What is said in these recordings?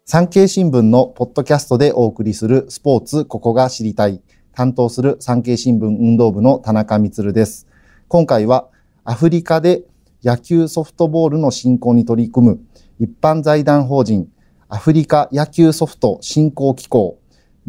産経新聞のポッドキャストでお送りするスポーツここが知りたい。担当する産経新聞運動部の田中充です。今回はアフリカで野球ソフトボールの振興に取り組む一般財団法人アフリカ野球ソフト振興機構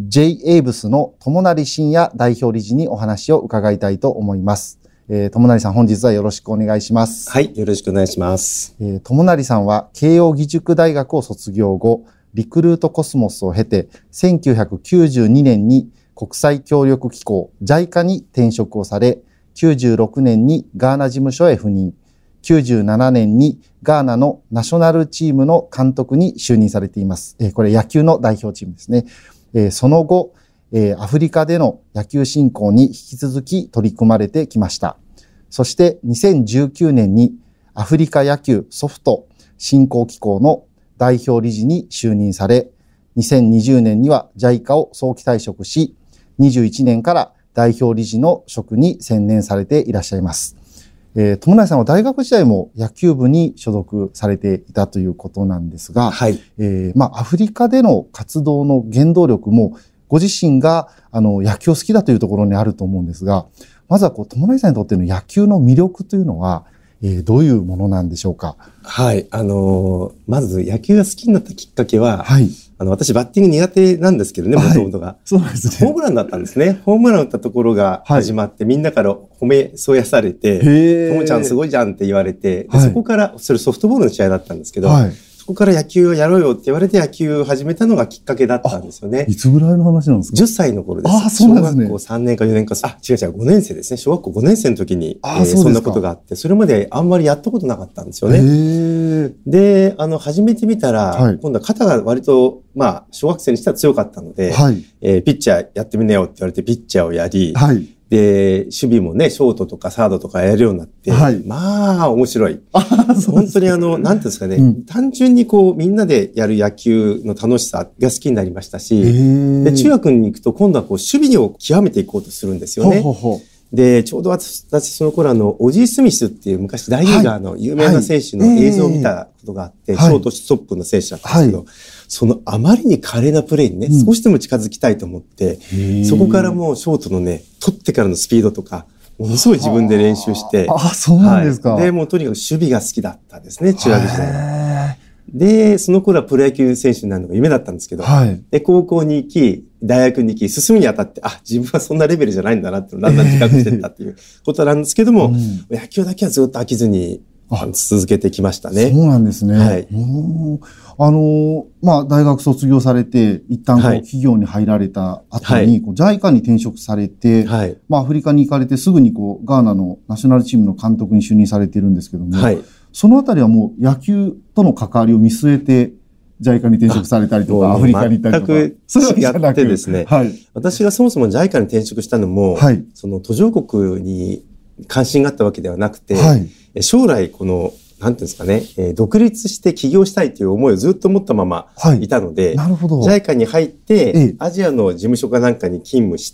J-ABS の友成真也代表理事にお話を伺いたいと思います。友成さん、本日はよろしくお願いします。 はい、よろしくお願いします。 友成さんは慶應義塾大学を卒業後、リクルートコスモスを経て、1992年に国際協力機構 JICA に転職をされ、96年にガーナ事務所へ赴任、97年にガーナのナショナルチームの監督に就任されています。これ野球の代表チームですね。その後、アフリカでの野球振興に引き続き取り組まれてきました。そして2019年にアフリカ野球ソフト振興機構の代表理事に就任され、2020年には JICA を早期退職し、21年から代表理事の職に専念されていらっしゃいます。友成さんは大学時代も野球部に所属されていたということなんですが、はい、アフリカでの活動の原動力もご自身が野球を好きだというところにあると思うんですが、まずは友成さんにとっての野球の魅力というのは、どういうものなんでしょうか。 はい。まず野球が好きになったきっかけは、はい、私バッティング苦手なんですけどね、もともとが。 そうですね。 ホームランだったんですね。ホームラン打ったところが始まって、みんなから褒めそやされて、ともちゃんすごいじゃんって言われて、でそこから、それソフトボールの試合だったんですけど、そこから野球をやろうよって言われて野球を始めたのがきっかけだったんですよね。 いつぐらいの話なんですか？ 10 歳の頃です。 そうなんですね。 小学校3年か4年か、違う5年生ですね。小学校5年生の時に、そんなことがあって、それまであんまりやったことなかったんですよね。で、始めてみたら、今度は肩が割と、小学生にしては強かったので、ピッチャーやってみなよって言われてピッチャーをやり、で、守備もね、ショートとかサードとかやるようになって、面白い。本当になんていうんですかね、単純にみんなでやる野球の楽しさが好きになりましたし、で、中学に行くと今度は守備を極めていこうとするんですよね。で、ちょうど私その頃オジー・スミスっていう昔大リーガーの有名な選手の映像を見たことがあって、ショートストップの選手だったんですけど、そのあまりに華麗なプレーにね、少しでも近づきたいと思って、そこからもうショートのね、取ってからのスピードとか、ものすごい自分で練習して。 そうなんですか。 で、もうとにかく守備が好きだったんですね、中学時代は。で、その頃はプロ野球選手になるのが夢だったんですけど、で、高校に行き、大学に行き、進むにあたって、自分はそんなレベルじゃないんだなってだんだん自覚してったっていうことなんですけども、野球だけはずっと飽きずに続けてきましたね。 そうなんですね。はい。大学卒業されて、一旦企業に入られた後に、JICA に転職されて、アフリカに行かれてすぐにガーナのナショナルチームの監督に就任されているんですけども、そのあたりはもう野球との関わりを見据えて、JICA に転職されたりとか、アフリカに行ったりとか。 全くやってですね、私がそもそも JICA に転職したのも、その途上国に関心があったわけではなくて、将来なんていうんですかね、独立して起業したいという思いをずっと持ったままいたので、JICA に入って、アジアの事務所かなんかに勤務して、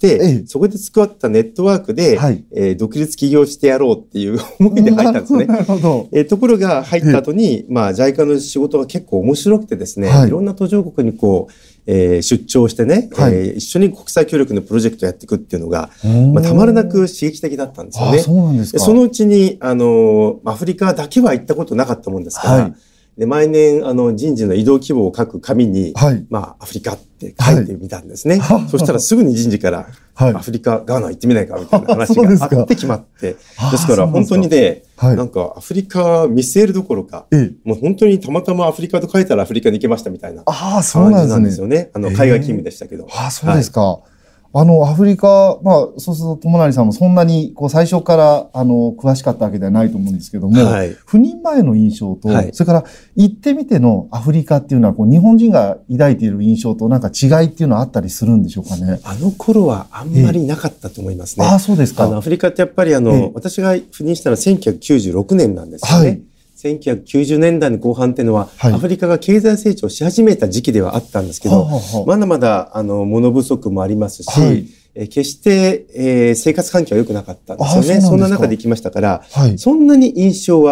そこで作ったネットワークで、独立起業してやろうっていう思いで入ったんですね。ところが入った後に、JICA の仕事が結構面白くてですね、いろんな途上国に出張してね、一緒に国際協力のプロジェクトをやっていくっていうのが、たまらなく刺激的だったんですよね。そのうちに、アフリカだけは行ったことなかったもんですから、で毎年人事の移動規模を書く紙に、アフリカって書いてみたんですね。そしたらすぐに人事から、アフリカ、ガーナ行ってみないかみたいな話があって決まって。ですから本当にね、なんかアフリカ見据えるどころか、もう本当にたまたまアフリカと書いたらアフリカに行けましたみたいな感じなんですよね。海外勤務でしたけど。 そうですか。アフリカ、そうすると友成さんもそんなに最初から詳しかったわけではないと思うんですけども、赴任前の印象と、それから行ってみてのアフリカっていうのは日本人が抱いている印象となんか違いっていうのはあったりするんでしょうかね。 あの頃はあんまりなかったと思いますね。 そうですか。 アフリカってやっぱり私が赴任したのは1996年なんですよね。1990年代の後半っていうのは、アフリカが経済成長し始めた時期ではあったんですけど、まだまだ物不足もありますし、決して、生活環境は良くなかったんですよね。そんな中で行きましたから、そんなに印象は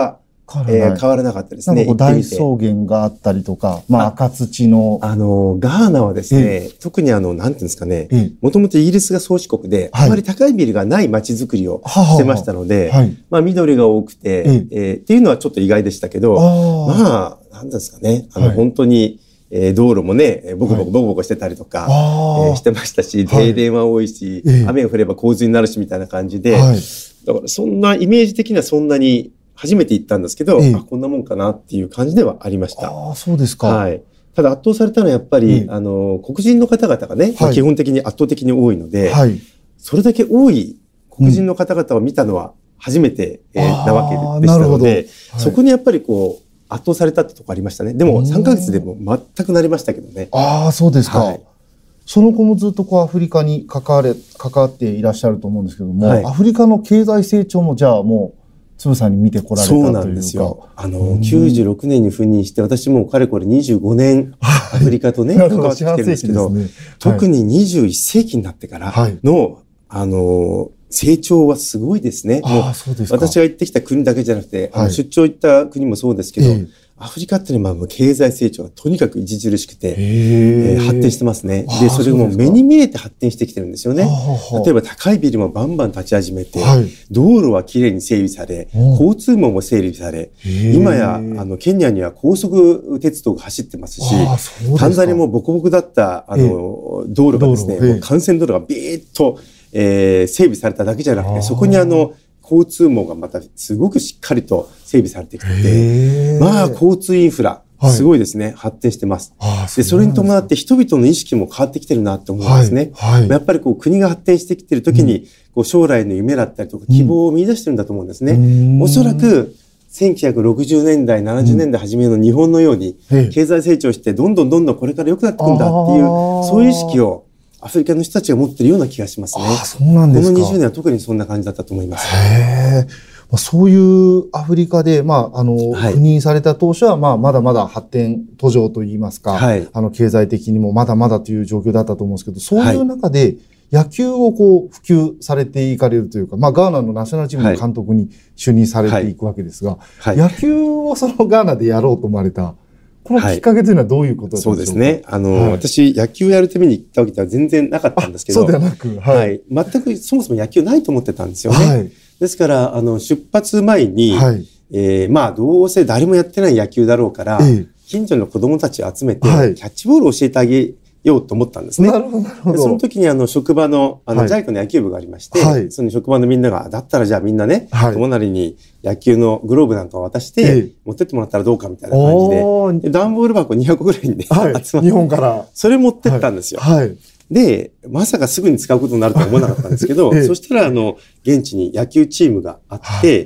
変わらなかったですね。 大草原があったりとか、赤土の。 ガーナはですね、特になんていうんですかね、もともとイギリスが宗主国で、あまり高いビルがない街づくりをしてましたので、緑が多くて、っていうのはちょっと意外でしたけど、なんですかね、本当に、道路もね、ボコボコしてたりとか、してましたし、停電は多いし、雨が降れば洪水になるしみたいな感じで、だからそんなイメージ的にはそんなに初めて行ったんですけど、こんなもんかなっていう感じではありました。 そうですか。 はい。ただ圧倒されたのはやっぱり、黒人の方々がね、基本的に圧倒的に多いので、それだけ多い黒人の方々を見たのは初めて、なわけでしたので、そこにやっぱりこう、圧倒されたってとこありましたね。でも3ヶ月でも全くなりましたけどね。 そうですか。その後もずっとアフリカに関わっていらっしゃると思うんですけども、アフリカの経済成長もじゃあもう、つぶさに見てこられたというか。 そうなんですよ。96年に赴任して、私もかれこれ25年アフリカとね、関わってきてるんですけど、特に21世紀になってからの、成長はすごいですね。もう私が行ってきた国だけじゃなくて、出張行った国もそうですけど、アフリカっていうのは経済成長がとにかく著しくて、発展してますね。で、それも目に見えて発展してきてるんですよね。例えば高いビルもバンバン立ち始めて、道路はきれいに整備され、交通網も整備され、今やケニアには高速鉄道が走ってますし、タンザニアもボコボコだった道路がですね、幹線道路がビーッと整備されただけじゃなくて、そこに交通網がまたすごくしっかりと整備されてきてて、交通インフラ、すごいですね、発展してます。で、それに伴って人々の意識も変わってきてるなって思うんですね。やっぱり国が発展してきてる時に、将来の夢だったりとか希望を見出してるんだと思うんですね。おそらく、1960年代、70年代初めの日本のように、経済成長してどんどんこれから良くなってくんだっていう、そういう意識をアフリカの人たちが持ってるような気がしますね。 そうなんですか。 この20年は特にそんな感じだったと思います。 そういうアフリカで、赴任された当初は、まだまだ発展途上といいますか、経済的にもまだまだという状況だったと思うんですけど、そういう中で、野球を普及されていかれるというか、ガーナのナショナルチームの監督に就任されていくわけですが、野球をそのガーナでやろうと思われた、このきっかけというのはどういうことだったんでしょうか？ そうですね。私、野球をやるために行ったわけでは全然なかったんですけど、 そうではなく、 全くそもそも野球ないと思ってたんですよね。ですから、出発前に、どうせ誰もやってない野球だろうから、近所の子供たちを集めて、キャッチボールを教えてあげようと思ったんですね。 なるほど、なるほど。 その時に職場の、ジャイカの野球部がありまして、その職場のみんなが、だったらじゃあみんなね、友なりに野球のグローブなんかを渡して、持ってってもらったらどうかみたいな感じで、段ボール箱200個ぐらいにね、集まって、 日本から。 それ持ってったんですよ。で、まさかすぐに使うことになるとは思わなかったんですけど、そしたら現地に野球チームがあって、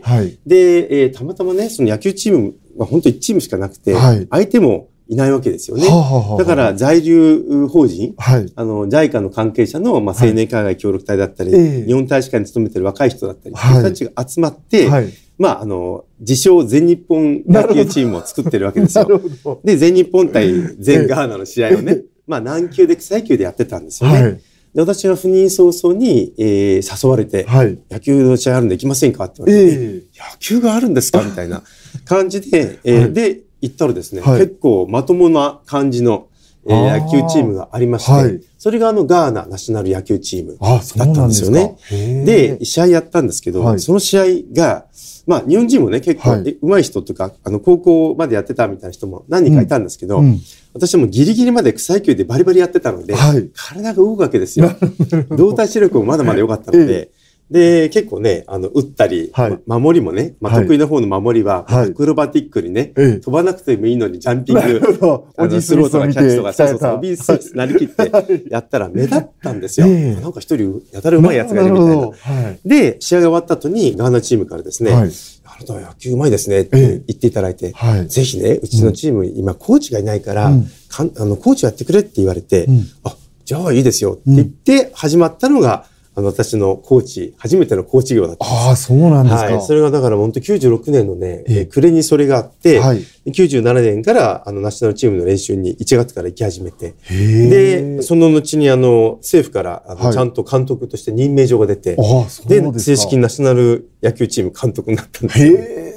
で、たまたまね、その野球チームは本当1チームしかなくて、相手もいないわけですよね。だから在留法人、JICA の関係者の、青年海外協力隊だったり、日本大使館に勤めてる若い人だったり、そういう人たちが集まって、自称全日本野球チームを作ってるわけですよ。で、全日本対全ガーナの試合をね、軟球で草野球でやってたんですよね。で、私は赴任早々に、誘われて、野球の試合あるんで行きませんかって言われて、野球があるんですかみたいな感じで、で、行ったらですね、結構まともな感じの、野球チームがありまして、それがガーナナショナル野球チームだったんですよね。で、試合やったんですけど、その試合が、日本人もね、結構上手い人とか、高校までやってたみたいな人も何人かいたんですけど、私もギリギリまで草野球でバリバリやってたので、体が動くわけですよ。動体視力もまだまだ良かったので、で、結構ね、打ったり、守りもね、得意な方の守りは、アクロバティックにね、飛ばなくてもいいのにジャンピング、スローとかキャッチとか、そうビースーツなりきってやったら目立ったんですよ。なんか一人やたら上手いやつがいるみたいな。で、試合が終わった後にガーナチームからですね、あなたは野球上手いですねって言っていただいて、ぜひね、うちのチーム今コーチがいないから、コーチやってくれって言われて、じゃあいいですよって言って始まったのが、私のコーチ、初めてのコーチ業だったんです。 そうなんですか。 それがだから本当96年のね、暮れにそれがあって、97年からナショナルチームの練習に1月から行き始めて、で、その後に政府からちゃんと監督として任命状が出て、で、正式にナショナル野球チーム監督になったんですよ。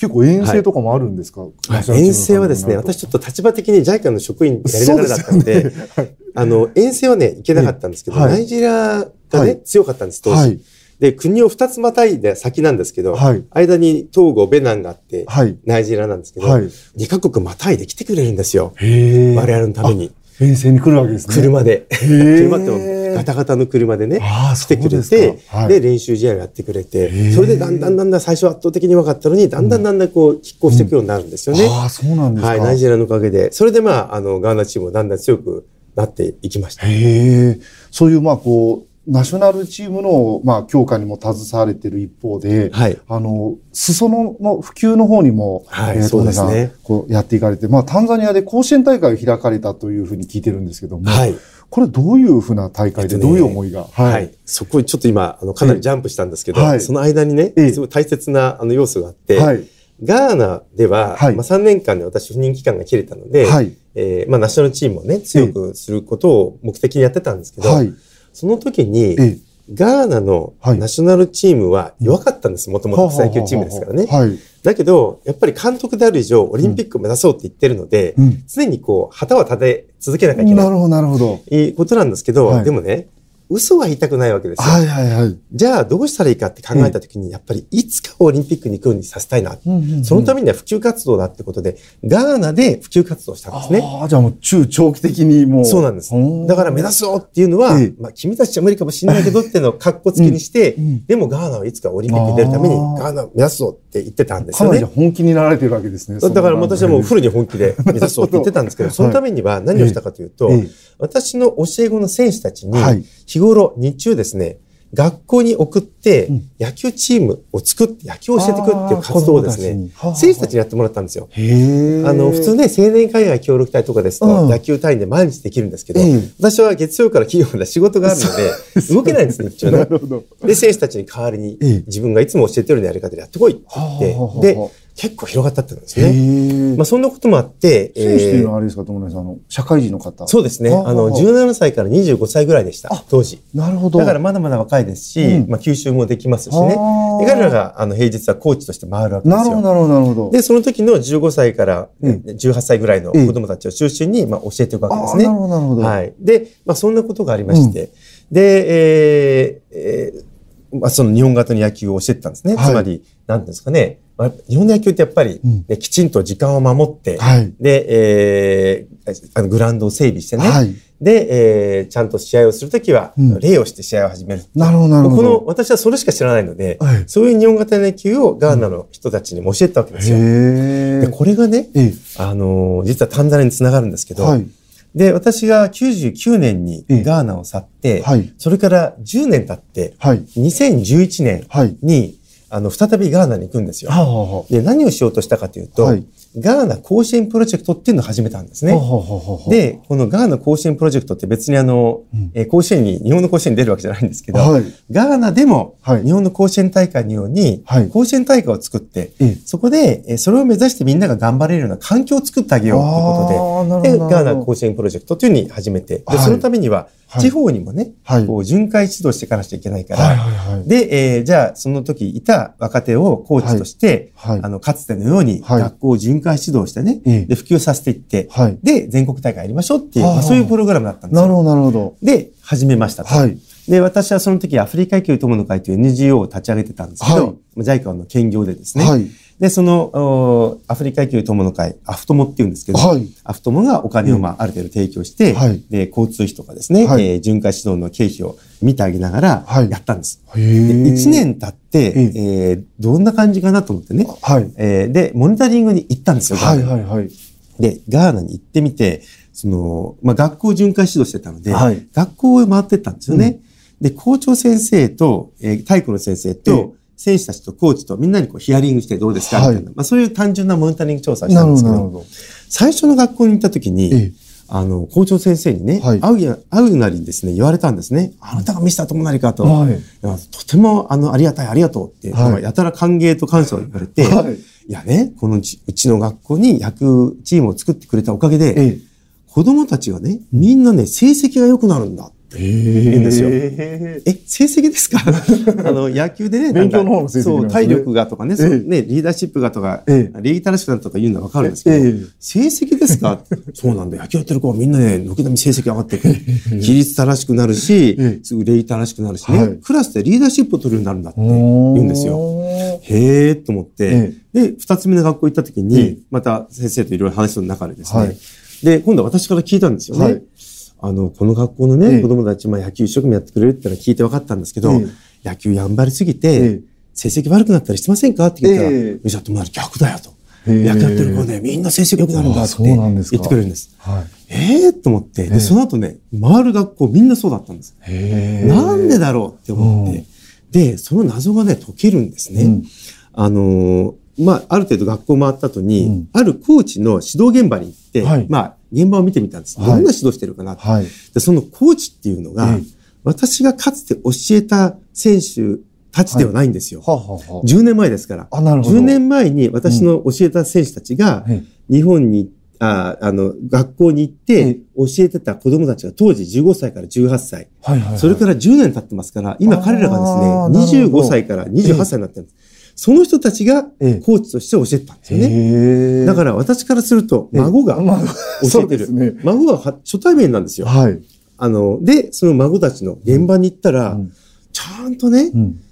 結構遠征とかもあるんですか？ 遠征はですね、私ちょっと立場的に JICA の職員やりながらだったので、遠征はね、行けなかったんですけど、ナイジェリアがね、強かったんです、当時。で、国を2つまたいで先なんですけど、間にトーゴ、ベナンがあって、ナイジェリアなんですけど、2カ国またいで来てくれるんですよ。我々のために。 遠征に来るわけですね。 車で。車ってガタガタの車でね、来てくれて、で、練習試合をやってくれて、それでだんだん最初は圧倒的に分かったのに、だんだんこう、拮抗していくようになるんですよね。 そうなんですか。 ナイジェリアのおかげで。それでガーナチームもだんだん強くなっていきました。 そういう、こう、ナショナルチームの、強化にも携われている一方で、裾野の普及の方にも、そうですね。こうやっていかれて、タンザニアで甲子園大会を開かれたというふうに聞いてるんですけども、これどういうふうな大会で、どういう思いが、 そこにちょっと今、かなりジャンプしたんですけど、その間にね、すごい大切な要素があって、ガーナでは、3年間で私不妊期間が切れたので、ナショナルチームをね、強くすることを目的にやってたんですけど、その時に、ガーナのナショナルチームは弱かったんです。もともと最強チームですからね。だけど、やっぱり監督である以上、オリンピックを目指そうって言ってるので、常にこう、旗は立て続けなきゃいけない。 なるほど。 いうことなんですけど、でもね、嘘は言いたくないわけですよ。じゃあどうしたらいいかって考えたときに、やっぱりいつかオリンピックに行くようにさせたいな。そのためには普及活動だってことで、ガーナで普及活動したんですね。 じゃあもう中長期的にもう。 そうなんです。だから目指そうっていうのは、君たちは無理かもしれないけどっていうのをカッコつきにして、でもガーナはいつかオリンピックに出るためにガーナを目指そうって言ってたんですよね。 かなり本気になられてるわけですね。 だから私はもうフルに本気で目指そうって言ってたんですけど、そのためには何をしたかというと、私の教え子の選手たちに、日頃、日中ですね、学校に送って、野球チームを作って野球を教えてくるっていう活動をですね、選手たちにやってもらったんですよ。普通ね、青年海外協力隊とかですと、野球隊員で毎日できるんですけど、私は月曜から金曜まで仕事があるので、動けないんですね、日中ね。で、選手たちに代わりに、自分がいつも教えてるようなやり方でやってこいって言って、で、結構広がったってことですね。そんなこともあって、 選手というのはあれですか、友成さん、社会人の方。 そうですね。17歳から25歳ぐらいでした、当時。 なるほど。 だからまだまだ若いですし、吸収もできますしね。彼らが、平日はコーチとして回るわけですよ。 なるほど。 で、その時の15歳から18歳ぐらいの子供たちを中心に、教えていくわけですね。 なるほど。 はい。で、そんなことがありまして、で、その日本型の野球を教えてたんですね。つまり、なんですかね。日本の野球ってやっぱり、きちんと時間を守って、で、グラウンドを整備してね。で、ちゃんと試合をするときは、礼をして試合を始める。 なるほど。 私はそれしか知らないので、そういう日本型の野球をガーナの人たちにも教えてたわけですよ。で、これがね、実はタンザニアにつながるんですけど、で、私が99年にガーナを去って、それから10年経って、2011年に、再びガーナに行くんですよ。で、何をしようとしたかというと、ガーナ甲子園プロジェクトっていうのを始めたんですね。で、このガーナ甲子園プロジェクトって別に甲子園に、日本の甲子園に出るわけじゃないんですけど、ガーナでも日本の甲子園大会のように、甲子園大会を作って、そこで、それを目指してみんなが頑張れるような環境を作ってあげようということで、ガーナ甲子園プロジェクトというのに始めて、で、そのためには、地方にもね、こう巡回指導していかなきゃいけないから、で、じゃあその時いた若手をコーチとして、かつてのように学校を巡回指導してね、で、普及させていって、で、全国大会やりましょうっていう、そういうプログラムだったんですよ。 なるほど。 で、始めましたと。で、私はその時アフリカ野球友の会という NGO を立ち上げてたんですけど、JICA の兼業でですね、で、その、アフリカ野球友の会、アフトモって言うんですけど、アフトモがお金をある程度提供して、で、交通費とかですね、巡回指導の経費を見てあげながらやったんです。で、1年経って、どんな感じかなと思ってね、で、モニタリングに行ったんですよ、ガーナに。で、ガーナに行ってみて、学校を巡回指導してたので、学校を回ってったんですよね。で、校長先生と、体育の先生と、選手たちとコーチとみんなにこうヒアリングしてどうですかみたいな。そういう単純なモニタリング調査をしたんですけど、最初の学校に行った時に、校長先生にね、会うなりにですね、言われたんですね。あなたが見せた友成かと。とてもありがたい、ありがとうって、やたら歓迎と感謝を言われて、いやね、このうちの学校に野球チームを作ってくれたおかげで、子供たちがね、みんなね、成績が良くなるんだってって言うんですよ。成績ですか野球でね、 勉強の方の成績そう、体力がとかね、そうね、リーダーシップがとか、礼儀正しくなるとか言うのはわかるんですけど、成績ですかそうなんだ。野球やってる子はみんなね、軒並み成績上がってくる。規律正しくなるし、すぐ礼儀正しくなるしね、クラスでリーダーシップを取るようになるんだって言うんですよ。へーと思って、で、二つ目の学校行った時に、また先生といろいろ話す中でですね、で、今度は私から聞いたんですよね。この学校のね、子供たち、野球一生懸命やってくれるってのは聞いて分かったんですけど、野球頑張りすぎて、成績悪くなったりしてませんかって聞いたら、じゃあ友達逆だよと。野球やってる子ね、みんな成績良くなるんだって言ってくれるんです。と思って、で、その後ね、回る学校みんなそうだったんです。なんでだろうって思って、で、その謎がね、解けるんですね。ある程度学校回った後に、あるコーチの指導現場に行って、現場を見てみたんです。どんな指導してるかなって。で、そのコーチっていうのが、私がかつて教えた選手たちではないんですよ。10年前ですから。10年前に私の教えた選手たちが、日本に、学校に行って、教えてた子供たちが当時15歳から18歳。それから10年経ってますから、今彼らがですね、25歳から28歳になってるんです。その人たちがコーチとして教えてたんですよね。だから私からすると、孫が教えてる。孫が初対面なんですよ。で、その孫たちの現場に行ったら、ちゃんとね、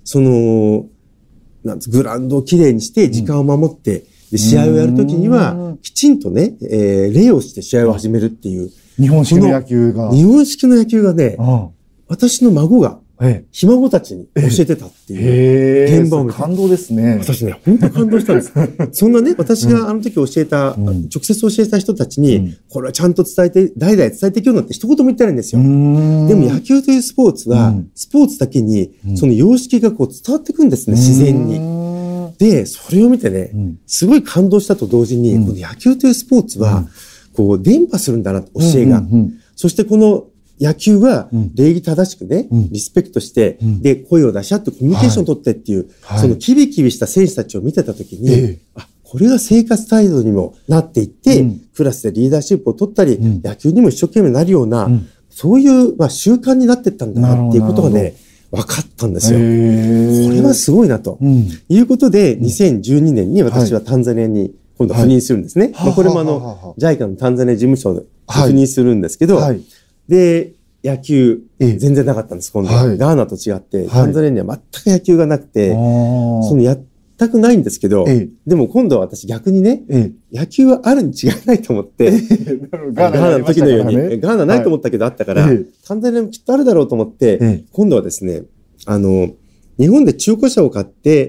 グラウンドをきれいにして時間を守って、で、試合をやるときには、きちんとね、礼をして試合を始めるっていう。 日本式の野球が。 日本式の野球がね、私の孫が、ひ孫たちに教えてたっていう現場を見て。 感動ですね。 私ね、本当に感動したんです。そんなね、私があの時教えた、直接教えた人たちに、これはちゃんと伝えて、代々伝えていくようになって一言も言ってないんですよ。でも野球というスポーツは、スポーツだけに、その様式がこう伝わってくんですね、自然に。で、それを見てね、すごい感動したと同時に、この野球というスポーツは、こう、伝播するんだな、教えが。そしてこの、野球は礼儀正しくね、リスペクトして、で、声を出し合ってコミュニケーションを取ってっていう、そのキビキビした選手たちを見てたときに、これが生活態度にもなっていって、クラスでリーダーシップを取ったり、野球にも一生懸命なるような、そういう、習慣になっていったんだなっていうことがね、分かったんですよ。これはすごいなと。いうことで、2012年に私はタンザニアに今度赴任するんですね。これもJICA のタンザニア事務所で赴任するんですけど、で、野球、全然なかったんです、今度は。ガーナと違って、タンザニアには全く野球がなくて、全くないんですけど、でも今度は私逆にね、野球はあるに違いないと思って、ガーナの時のように、ガーナないと思ったけどあったから、タンザニアもきっとあるだろうと思って、今度はですね、日本で中古車を買って、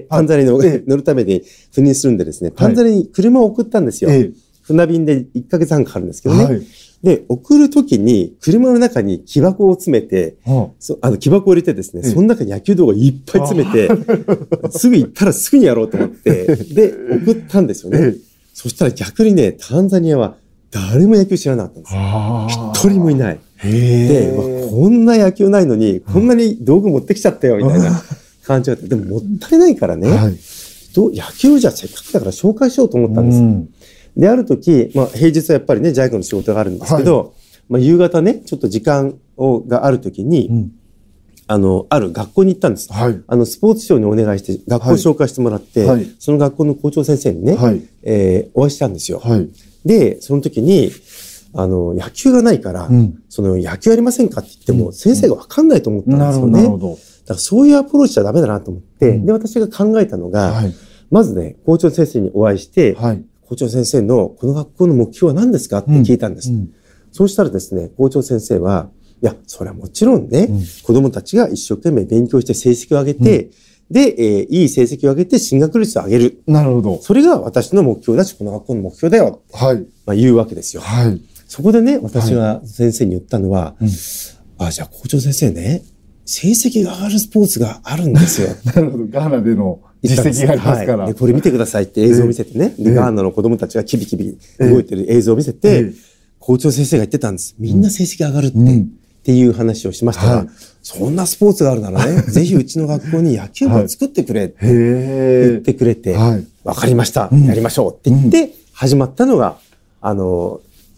タンザニアに乗るために赴任するんでですね、タンザニアに車を送ったんですよ。船便で1ヶ月半かかるんですけどね。で、送るときに、車の中に木箱を詰めて、木箱を入れてですね、その中に野球道具をいっぱい詰めて、すぐ行ったらすぐにやろうと思って、で、送ったんですよね。そしたら逆にね、タンザニアは誰も野球知らなかったんですよ。一人もいない。で、こんな野球ないのに、こんなに道具持ってきちゃったよ、みたいな感じだった。でももったいないからね、野球じゃせっかくだから紹介しようと思ったんです。で、ある時、平日はやっぱりね、JICA の仕事があるんですけど、夕方ね、ちょっと時間がある時に、ある学校に行ったんです。スポーツ庁にお願いして、学校を紹介してもらって、その学校の校長先生にね、お会いしたんですよ。で、その時に、野球がないから、野球やりませんかって言っても、先生がわかんないと思ったんですよね。だからそういうアプローチじゃダメだなと思って、で、私が考えたのが、まずね、校長先生にお会いして、校長先生のこの学校の目標は何ですかって聞いたんです。そうしたらですね、校長先生は、いや、それはもちろんね、子供たちが一生懸命勉強して成績を上げて、で、いい成績を上げて進学率を上げる。 なるほど。 それが私の目標だし、この学校の目標だよ。言うわけですよ。そこでね、私が先生に言ったのは、じゃあ校長先生ね、成績が上がるスポーツがあるんですよ。 なるほど。ガーナでの実績がありますから。 でこれ見てくださいって映像を見せてね。ガーナの子供たちがキビキビ動いてる映像を見せて、校長先生が言ってたんです。みんな成績上がるって。っていう話をしましたが、そんなスポーツがあるならね、ぜひうちの学校に野球部を作ってくれって言ってくれて、わかりました、やりましょうって言って始まったのが、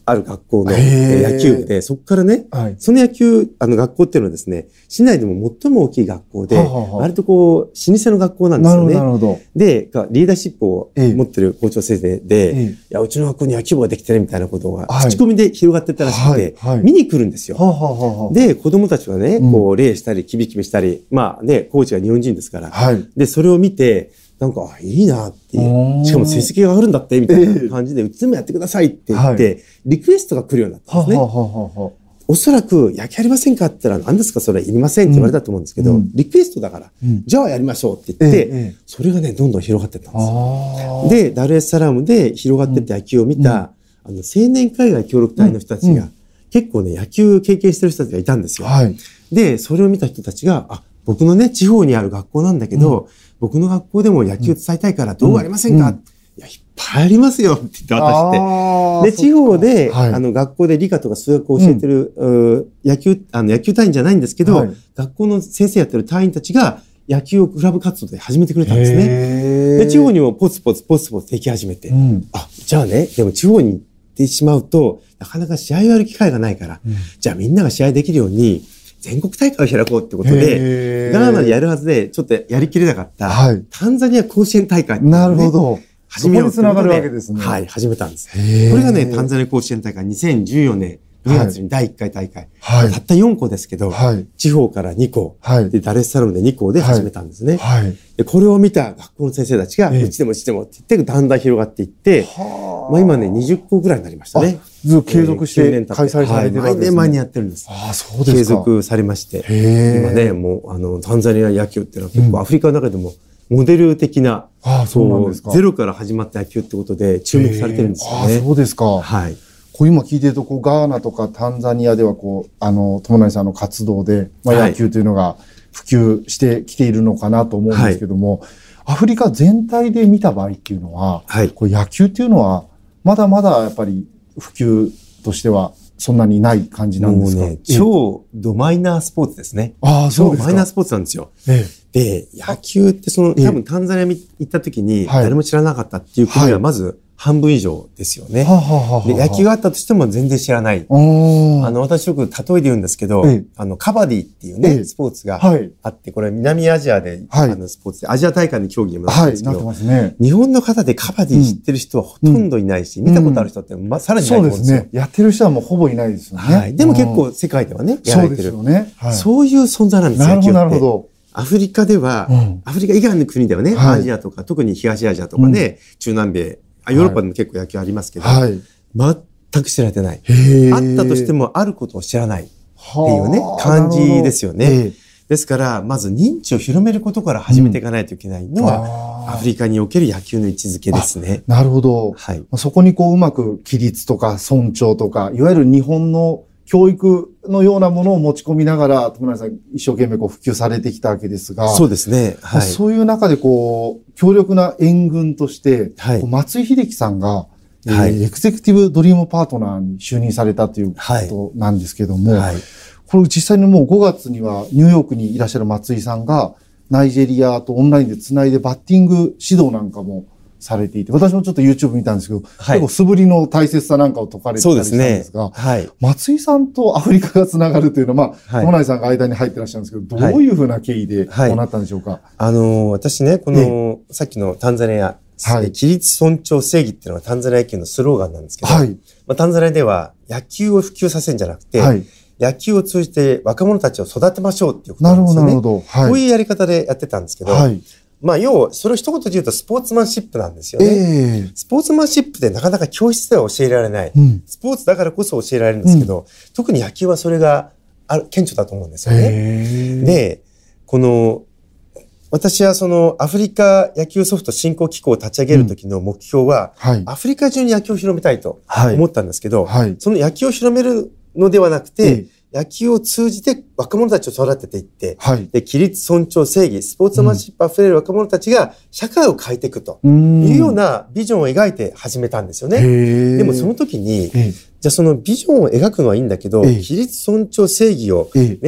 ある学校の野球部で、そこからね、その野球、学校っていうのはですね、市内でも最も大きい学校で、割とこう、老舗の学校なんですよね。 なるほど。 で、リーダーシップを持ってる校長先生で、いや、うちの学校に野球部ができてるみたいなことが、口コミで広がってたらしくて、見に来るんですよ。で、子供たちはね、こう、礼したり、キビキビしたり、まあね、コーチが日本人ですから、で、それを見て、なんか、いいなっていう。しかも成績が上がるんだって、みたいな感じで、うちでもやってくださいって言って、リクエストが来るようになったんですね。おそらく、野球やりませんかって言ったら、何ですかそれいりませんって言われたと思うんですけど、リクエストだから、じゃあやりましょうって言って、それがね、どんどん広がっていったんですよ。で、ダルエスサラームで広がっていった野球を見た、青年海外協力隊の人たちが、結構ね、野球経験してる人たちがいたんですよ。で、それを見た人たちが、僕のね、地方にある学校なんだけど、僕の学校でも野球伝えたいからどうありませんか、いや、いっぱいありますよって言って渡して。で、地方で、学校で理科とか数学を教えてる、野球隊員じゃないんですけど、学校の先生やってる隊員たちが野球をクラブ活動で始めてくれたんですね。で、地方にもポツポツでき始めて、じゃあね、でも地方に行ってしまうと、なかなか試合をやる機会がないから、じゃあみんなが試合できるように、全国大会を開こうってことで、ガーナでやるはずで、ちょっとやりきれなかった、タンザニア甲子園大会、 なるほど。 始めようということで、 はい、 始めたんです。これがね、タンザニア甲子園大会2014年2月に第1回大会。たった4校ですけど、地方から2校、で、ダルエスサラームで2校で始めたんですね。で、これを見た学校の先生たちが、うちでもうちでもって言って、だんだん広がっていって、まあ今ね、20校ぐらいになりましたね。 ずっと継続して開催されてるわけですね。 毎年毎年やってるんです。 そうですか。 継続されまして。今ね、もう、タンザニア野球っていうのは結構アフリカの中でも、モデル的な、ゼロから始まった野球ってことで注目されてるんですよね。 そうですか。 はい。 こう今聞いてると、こうガーナとかタンザニアではこう、友成さんの活動で、野球というのが普及してきているのかなと思うんですけども、アフリカ全体で見た場合っていうのは、こう野球っていうのは、まだまだやっぱり普及としてはそんなにない感じなんですか？もうね、 超ドマイナースポーツですね。 そうですか。 超マイナースポーツなんですよ。で、野球って多分タンザニア行った時に誰も知らなかったっていう国はまず半分以上ですよね。で、野球があったとしても全然知らない。私よく例えで言うんですけど、カバディっていうね、スポーツがあって、これ南アジアで、スポーツで、アジア大会の競技にもなってるんですけど、日本の方でカバディ知ってる人はほとんどいないし、見たことある人ってさらにいないと思うんですよ。 そうですね。やってる人はもうほぼいないですよね。 でも結構世界ではね、やられてる。そういう存在なんですよ、野球って。 なるほど。 アフリカでは、アフリカ以外の国ではね、アジアとか、特に東アジアとかね、中南米、ヨーロッパでも結構野球ありますけど、全く知られてない。あったとしてもあることを知らないっていうね、感じですよね。ですから、まず認知を広めることから始めていかないといけないのは、アフリカにおける野球の位置づけですね。 なるほど。そこにこううまく規律とか尊重とか、いわゆる日本の教育のようなものを持ち込みながら、友成さん一生懸命こう普及されてきたわけですが。 そうですね。 そういう中でこう、強力な援軍として、松井秀喜さんが、エグゼクティブドリームパートナーに就任されたということなんですけども、これ実際にもう5月にはニューヨークにいらっしゃる松井さんが、ナイジェリアとオンラインでつないでバッティング指導なんかもされていて、私もちょっと YouTube 見たんですけど、結構素振りの大切さなんかを説かれてたりしたんですが、松井さんとアフリカがつながるというのは、友成さんが間に入ってらっしゃるんですけど、どういうふうな経緯でこうなったんでしょうか？ 私ね、この、さっきのタンザニア、規律尊重正義っていうのがタンザニア野球のスローガンなんですけど、タンザニアでは野球を普及させるんじゃなくて、野球を通じて若者たちを育てましょうっていうことなんですよね。なるほど。こういうやり方でやってたんですけど、要は、それを一言で言うとスポーツマンシップなんですよね。スポーツマンシップでなかなか教室では教えられない。スポーツだからこそ教えられるんですけど、特に野球はそれが顕著だと思うんですよね。で、私はアフリカ野球ソフト振興機構を立ち上げる時の目標は、アフリカ中に野球を広めたいと思ったんですけど、その野球を広めるのではなくて、野球を通じて若者たちを育てていって、で、規律尊重正義、スポーツマンシップあふれる若者たちが社会を変えていくというようなビジョンを描いて始めたんですよね。でもその時に、じゃあそのビジョンを描くのはいいんだけど、規律尊重正義をね、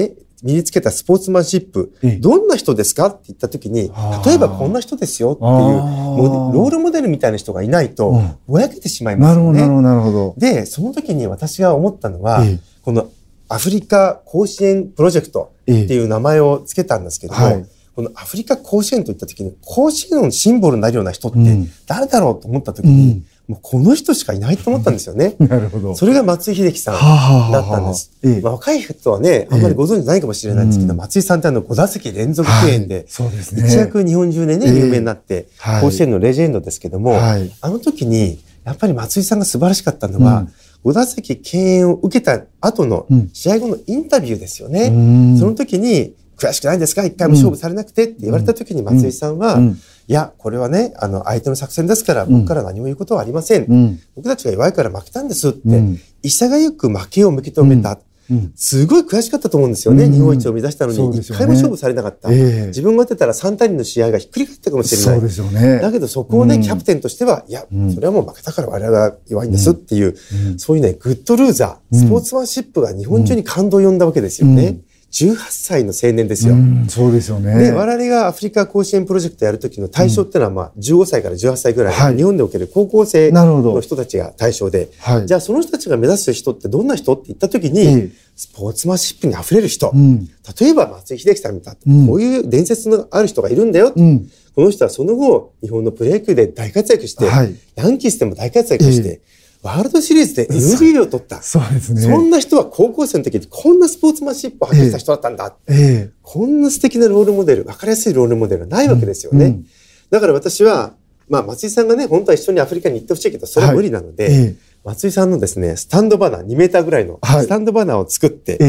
身につけたスポーツマンシップ、どんな人ですかって言った時に、例えばこんな人ですよっていう、ロールモデルみたいな人がいないと、ぼやけてしまいますよね。 なるほど。 で、その時に私が思ったのは、このアフリカ甲子園プロジェクトっていう名前をつけたんですけども、このアフリカ甲子園といった時に、甲子園のシンボルになるような人って誰だろうと思った時に、もうこの人しかいないと思ったんですよね。 なるほど。 それが松井秀喜さんだったんです。若い人はね、あんまりご存知ないかもしれないんですけど、松井さんって5打席連続敬遠で、一躍日本中でね、有名になって、甲子園のレジェンドですけども、あの時に、やっぱり松井さんが素晴らしかったのは、5打席敬遠を受けた後の試合後のインタビューですよね。その時に、悔しくないですか？一回も勝負されなくてって言われた時に松井さんは、いや、これはね、相手の作戦ですから、僕から何も言うことはありません。僕たちが弱いから負けたんですって、潔く負けを受け止めた。すごい悔しかったと思うんですよね。日本一を目指したのに、一回も勝負されなかった。自分が打ってたら3対2の試合がひっくり返ったかもしれない。 そうですよね。 だけどそこをね、キャプテンとしては、いや、それはもう負けたから我々が弱いんですっていう、そういうね、グッドルーザー、スポーツマンシップが日本中に感動を呼んだわけですよね。18歳の青年ですよ。 そうですよね。 で、我々がアフリカ甲子園プロジェクトやるときの対象ってのは、15歳から18歳ぐらい、日本でおける高校生の人たちが対象で、じゃあその人たちが目指す人ってどんな人って言ったときに、スポーツマンシップに溢れる人、例えば松井秀喜さんみたいな、こういう伝説のある人がいるんだよ。この人はその後、日本のプロ野球で大活躍して、ヤンキースでも大活躍して、ワールドシリーズで MVP を取った。 そうですね。 そんな人は高校生の時にこんなスポーツマンシップを発揮した人だったんだ。こんな素敵なロールモデル、わかりやすいロールモデルはないわけですよね。だから私は、松井さんがね、本当は一緒にアフリカに行ってほしいけど、それは無理なので、松井さんのですね、スタンドバナー、2メーターぐらいのスタンドバナーを作って、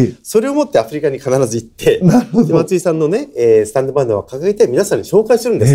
それを持ってアフリカに必ず行って、松井さんのね、スタンドバナーを掲げて皆さんに紹介するんです。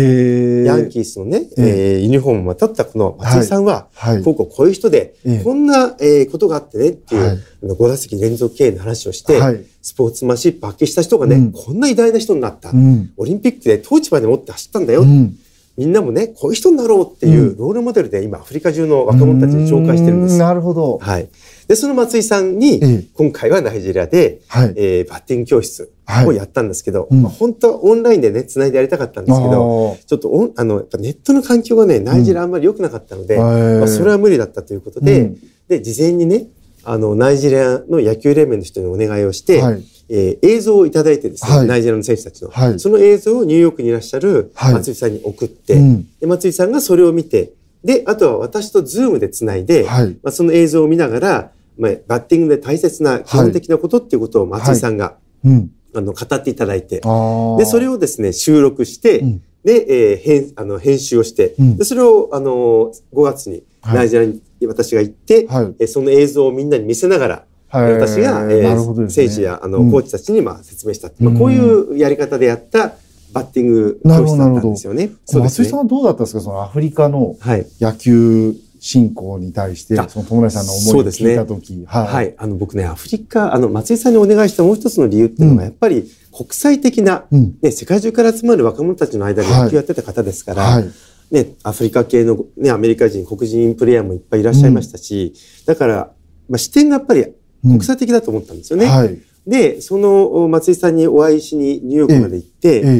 ヤンキースのね、ユニフォームをまとったこの松井さんは、こういう人で、こんなことがあってねっていう、5打席連続敬遠の話をして、スポーツマンシップ発揮した人がね、こんな偉大な人になった。オリンピックでトーチまで持って走ったんだよ。みんなもね、こういう人になろうっていうロールモデルで今アフリカ中の若者たちに紹介してるんです。 なるほど。 はい。で、その松井さんに、今回はナイジェリアで、バッティング教室をやったんですけど、本当はオンラインでね、繋いでやりたかったんですけど、ちょっとやっぱネットの環境がね、ナイジェリアあんまり良くなかったので、それは無理だったということで、事前にね、ナイジェリアの野球連盟の人にお願いをして、映像をいただいてですね、ナイジェリアの選手たちの、その映像をニューヨークにいらっしゃる松井さんに送って、で松井さんがそれを見て、で、あとは私とズームでつないで、その映像を見ながら、バッティングで大切な基本的なことっていうことを松井さんが、語っていただいて、で、それをですね、収録して、で、編集をして、で、それを、5月にナイジェリアに私が行って、その映像をみんなに見せながら、私が、選手やコーチたちに説明した。こういうやり方でやったバッティング教室だったんですよね。 松井さんはどうだったんですか、そのアフリカの野球振興に対して、その友成さんの思いを聞いたとき。 はい。僕ね、アフリカ、松井さんにお願いしたもう一つの理由っていうのが、やっぱり国際的な、ね、世界中から集まる若者たちの間で野球やってた方ですから、ね、アフリカ系の、ね、アメリカ人、黒人プレイヤーもいっぱいいらっしゃいましたし、だから、視点がやっぱり国際的だと思ったんですよね。で、その松井さんにお会いしにニューヨークまで行って、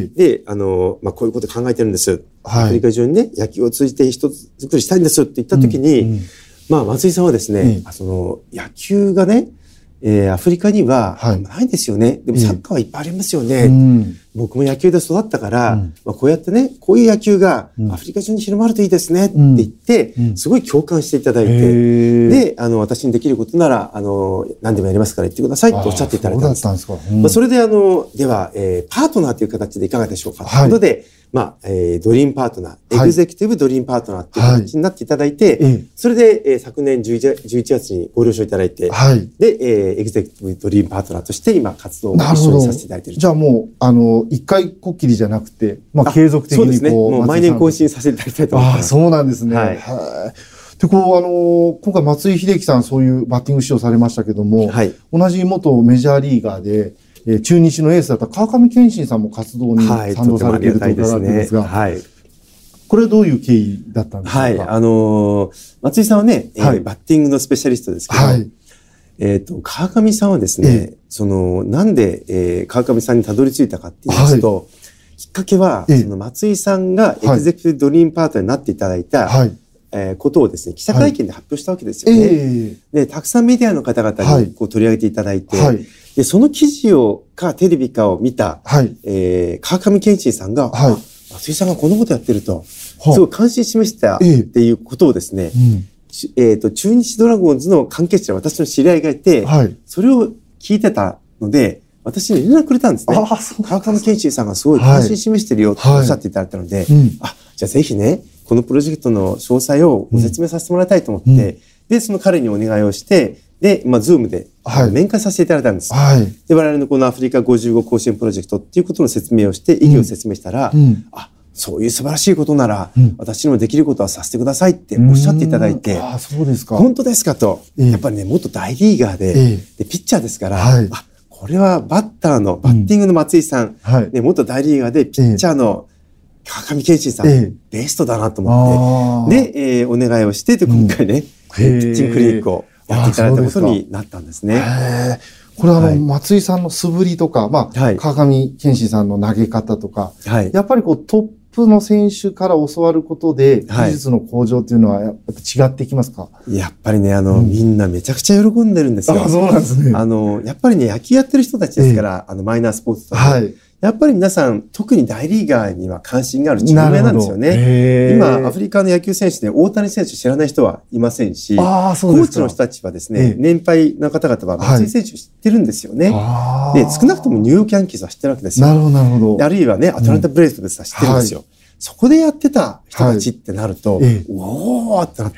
で、こういうこと考えてるんです。アフリカ中にね、野球を通じて人作りしたいんですって言ったときに、松井さんはですね、野球がね、アフリカにはないですよね。でもサッカーはいっぱいありますよね。僕も野球で育ったから、こうやってね、こういう野球がアフリカ中に広まるといいですねって言って、すごい共感していただいて、で、私にできることなら、何でもやりますから言ってくださいとおっしゃっていただいたんです。それで、では、パートナーという形でいかがでしょうかということで、ドリームパートナー、エグゼクティブドリームパートナーという形になっていただいて、それで、昨年11月にご了承いただいて、で、エグゼクティブドリームパートナーとして今活動を一緒にさせていただいている。 じゃあもう、一回こっきりじゃなくて、継続的にそうですね。もう毎年更新させていただきたいと思います。 そうなんですね。で、今回松井秀喜さんそういうバッティング指導されましたけども、同じ元メジャーリーガーで、中日のエースだった川上憲伸さんも活動に賛同されていると伺っているんですが、これはどういう経緯だったんですか？ 松井さんはね、バッティングのスペシャリストですけど、 川上さんはですね、なんで、川上さんにたどり着いたかって言いますと、きっかけは、松井さんがエグゼクティブドリームパートナーになっていただいた、ことをですね、記者会見で発表したわけですよね。で、たくさんメディアの方々にこう取り上げていただいて、で、その記事かテレビかを見た、川上健信さんが、松井さんがこのことやってると、すごい関心示したっていうことをですね、中日ドラゴンズの関係者、私の知り合いがいて、それを聞いてたので、私に連絡くれたんですね。川上健信さんがすごい関心示してるよとおっしゃっていただいたので、じゃあぜひね、このプロジェクトの詳細をご説明させてもらいたいと思って、で、その彼にお願いをして、で、ズームで面会させていただいたんです。で、我々のこのアフリカ55甲子園プロジェクトっていうことの説明をして、意義を説明したら、そういう素晴らしいことなら、私にもできることはさせてくださいっておっしゃっていただいて、 そうですか。 本当ですかと、やっぱりね、元大リーガーで、ピッチャーですから、これはバッタッティングの松井さん、元大リーガーでピッチャーの川上健信さん、ベストだなと思って、で、お願いをして、今回ね、ピッチングクリニックをやっていただいたことになったんですね。 これ松井さんの素振りとか、川上健信さんの投げ方とか、やっぱりこうトップの選手から教わることで、技術の向上っていうのはやっぱ違ってきますか？ やっぱりね、みんなめちゃくちゃ喜んでるんですよ。 そうなんですね。 やっぱりね、野球やってる人たちですから、マイナースポーツとか、やっぱり皆さん、特に大リーガーには関心がある有名なんですよね。今、アフリカの野球選手で大谷選手知らない人はいませんし、コーチの人たちはですね、年配の方々は松井選手知ってるんですよね。で、少なくともニューヨークヤンキースは知ってるわけですよ。 なるほど。 あるいはね、アトランタブレイズでさ知ってるんですよ。そこでやってた人たちってなると、おーってなって、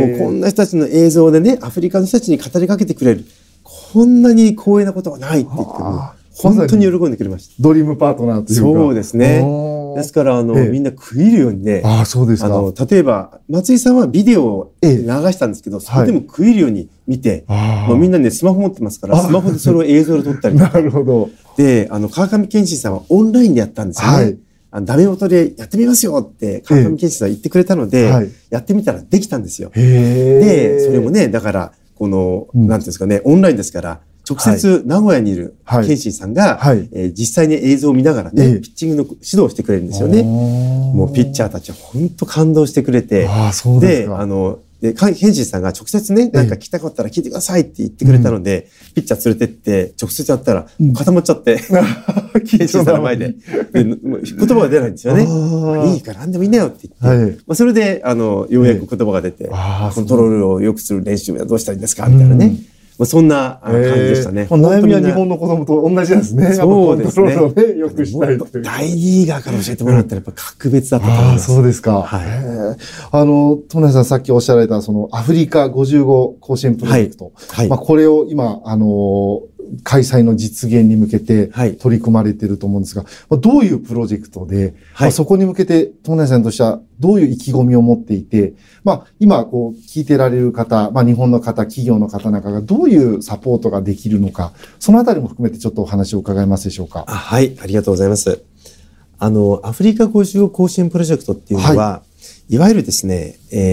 もうこんな人たちの映像でね、アフリカの人たちに語りかけてくれる、こんなに光栄なことはないって言っても、本当に喜んでくれました。 ドリームパートナーというか。 そうですね。ですから、みんな食い入るようにね、 そうですか。 例えば、松井さんはビデオを流したんですけど、それでも食い入るように見て、みんなね、スマホ持ってますから、スマホでそれを映像で撮ったりとか。 なるほど。 で、川上健信さんはオンラインでやったんですよね。ダメ元でやってみますよって川上健信さん言ってくれたので、やってみたらできたんですよ。で、それもね、だから、この、なんていうんですかね、オンラインですから、直接名古屋にいる健信さんが、実際に映像を見ながらね、ピッチングの指導をしてくれるんですよね。もうピッチャーたちは本当感動してくれて、で、健信さんが直接ね、なんか聞きたかったら聞いてくださいって言ってくれたので、ピッチャー連れてって、直接やったら固まっちゃって、健信さんの前で。言葉が出ないんですよね。いいから何でもいいんだよって言って、それで、ようやく言葉が出て、コントロールを良くする練習はどうしたらいいんですかみたいなね。そんな感じでしたね。 悩みは日本の子供と同じですね。 そうですね。 よくしたいという。 大リーガーから教えてもらったらやっぱ格別だったと思います。 そうですか。友成さんさっきおっしゃられたそのアフリカ55甲子園プロジェクト。これを今、開催の実現に向けて取り組まれていると思うんですが、どういうプロジェクトで、そこに向けて友成さんとしてはどういう意気込みを持っていて、今こう聞いてられる方、日本の方、企業の方なんかがどういうサポートができるのか、そのあたりも含めてちょっとお話を伺えますでしょうか。 はい、ありがとうございます。アフリカ55甲子園プロジェクトっていうのは、いわゆるですね、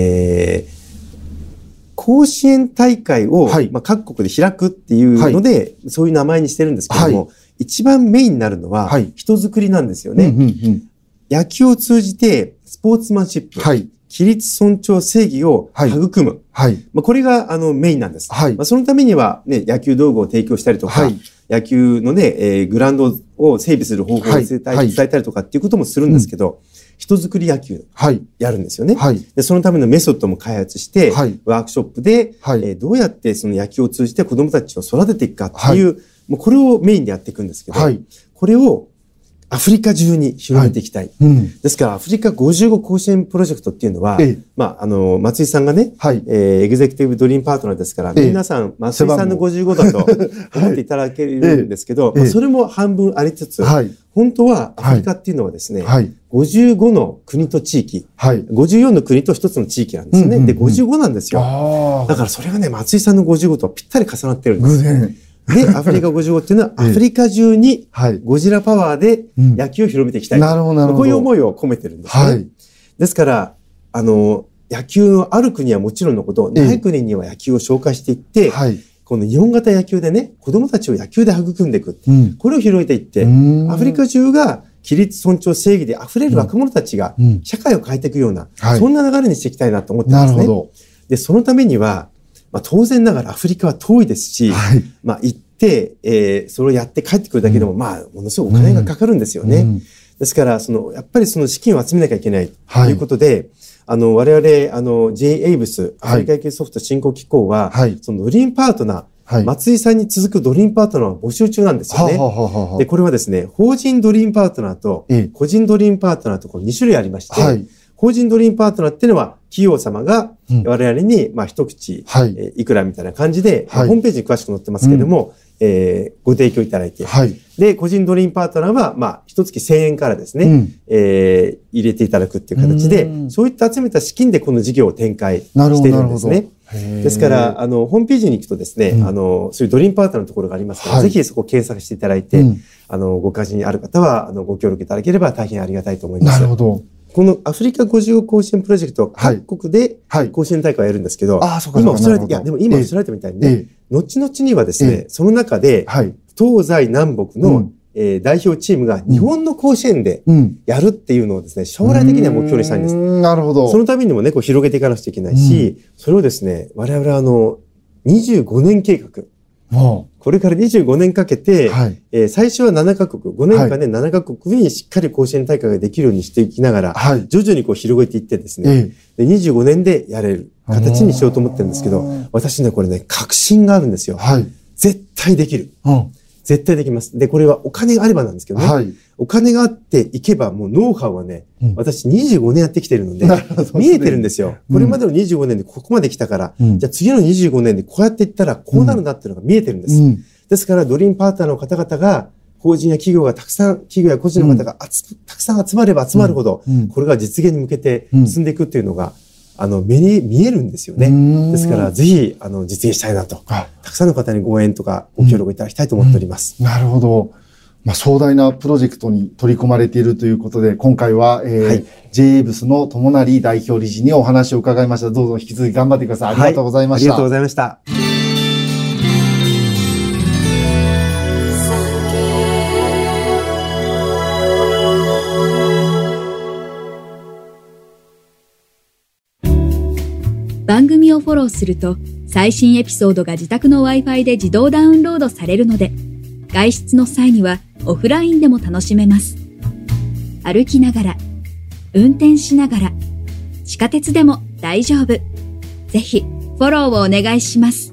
甲子園大会を、各国で開くっていうので、そういう名前にしてるんですけども、一番メインになるのは、人づくりなんですよね。野球を通じて、スポーツマンシップ、規律尊重正義を育む。これが、メインなんです。そのためには、ね、野球道具を提供したりとか、野球のね、グラウンドを整備する方法を伝えたりとかっていうこともするんですけど、人づくり野球やるんですよね。でそのためのメソッドも開発して、ワークショップで、どうやってその野球を通じて子どもたちを育てていくかっていう、もうこれをメインでやっていくんですけど、これをアフリカ中に広めていきたい。ですから、アフリカ55甲子園プロジェクトっていうのは、松井さんがね、エグゼクティブドリームパートナーですから、皆さん、松井さんの55だと思っていただけるんですけど、それも半分ありつつ、本当はアフリカっていうのはですね、55の国と地域、54の国と一つの地域なんですよね。で、55なんですよ。だからそれがね、松井さんの55とぴったり重なってるんです。で、アフリカ55っていうのは、アフリカ中にゴジラパワーで野球を広めていきたい。こういう思いを込めてるんですね。ですから、野球のある国はもちろんのこと、ない国には野球を紹介していって、 この日本型野球でね、子供たちを野球で育んでいく。これを広げていって、アフリカ中が規律尊重正義で溢れる若者たちが社会を変えていくような、そんな流れにしていきたいなと思ってますね。なるほど。で、そのためには、当然ながらアフリカは遠いですし、行って、それをやって帰ってくるだけでも、ものすごくお金がかかるんですよね。ですから、やっぱりその資金を集めなきゃいけないということで、我々、J-ABS、アフリカ野球ソフト振興機構は、そのドリームパートナー、松井さんに続くドリームパートナーを募集中なんですよね。で、これはですね、法人ドリームパートナーと、個人ドリームパートナーとこの2種類ありまして、法人ドリームパートナーっていうのは、企業様が我々に、一口、いくらみたいな感じで、ホームページに詳しく載ってますけども、ご提供いただいて、で、個人ドリームパートナーは、一月1000円からですね、入れていただくっていう形で、そういった集めた資金でこの事業を展開しているんですね。ですから、ホームページに行くとですね、そういうドリームパートナーのところがありますから、ぜひそこを検索していただいて、ご関心ある方は、ご協力いただければ大変ありがたいと思います。なるほど。このアフリカ50億甲子園プロジェクトは各国で甲子園大会をやるんですけど、今おっしゃられて、でも今おっしゃられたみたいにね、後々にはですね、その中で、東西南北の代表チームが日本の甲子園でやるっていうのをですね、将来的には目標にしたいんです。なるほど。そのためにもね、広げていかなくちゃいけないし、それをですね、我々25年計画。これから25年かけて、最初は7カ国、5年間で7カ国にしっかり甲子園大会ができるようにしていきながら、徐々に広げていってですね、で25年でやれる形にしようと思ってるんですけど、私ね、これね、確信があるんですよ。絶対できる。絶対できます。で、これはお金があればなんですけどね。お金があっていけば、もうノウハウはね、私25年やってきてるので、見えてるんですよ。これまでの25年でここまで来たから、じゃあ次の25年でこうやっていったらこうなるんだっていうのが見えてるんです。ですから、ドリームパートナーの方々が、法人や企業がたくさん、企業や個人の方がたくさん集まれば集まるほど、これが実現に向けて進んでいくっていうのが、目に見えるんですよね。ですから、ぜひ、実現したいなと。たくさんの方にご縁とかご協力いただきたいと思っております。 なるほど。壮大なプロジェクトに取り組まれているということで、今回は、J-ABS の友成代表理事にお話を伺いました。どうぞ引き続き頑張ってください。ありがとうございました。 ありがとうございました。 番組をフォローすると最新エピソードが自宅の Wi-Fi で自動ダウンロードされるので、外出の際にはオフラインでも楽しめます。歩きながら、運転しながら、地下鉄でも大丈夫。ぜひフォローをお願いします。